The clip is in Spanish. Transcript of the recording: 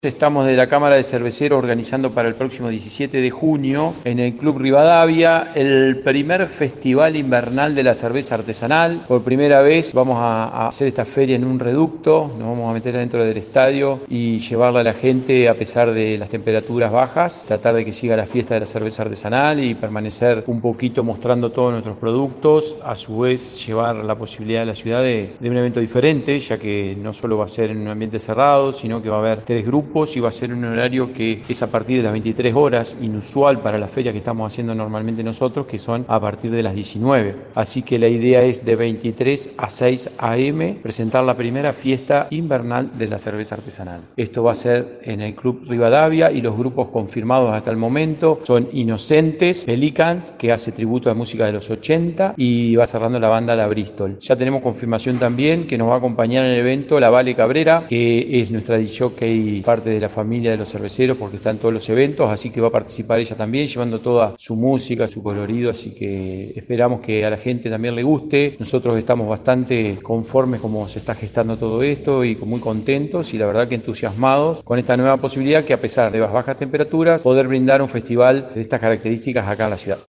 Estamos de la Cámara de Cerveceros organizando para el próximo 17 de junio en el Club Rivadavia el primer festival invernal de la cerveza artesanal. Por primera vez vamos a hacer esta feria en un reducto, nos vamos a meter dentro del estadio y llevarla a la gente a pesar de las temperaturas bajas, tratar de que siga la fiesta de la cerveza artesanal y permanecer un poquito mostrando todos nuestros productos, a su vez llevar la posibilidad a la ciudad de un evento diferente, ya que no solo va a ser en un ambiente cerrado, sino que va a haber 3 grupos y va a ser un horario que es a partir de las 23 horas, inusual para la feria que estamos haciendo normalmente nosotros, que son a partir de las 19. Así que la idea es de 23 a 6 a.m. presentar la primera fiesta invernal de la cerveza artesanal. Esto va a ser en el Club Rivadavia y los grupos confirmados hasta el momento son Inocentes, Pelicans, que hace tributo a música de los 80, y va cerrando la banda La Bristol. Ya tenemos confirmación también que nos va a acompañar en el evento la Vale Cabrera, que es nuestra disjockey, parte de la familia de los cerveceros porque está en todos los eventos, así que va a participar ella también llevando toda su música, su colorido, así que esperamos que a la gente también le guste. Nosotros estamos bastante conformes como se está gestando todo esto y muy contentos y la verdad que entusiasmados con esta nueva posibilidad que a pesar de las bajas temperaturas poder brindar un festival de estas características acá en la ciudad.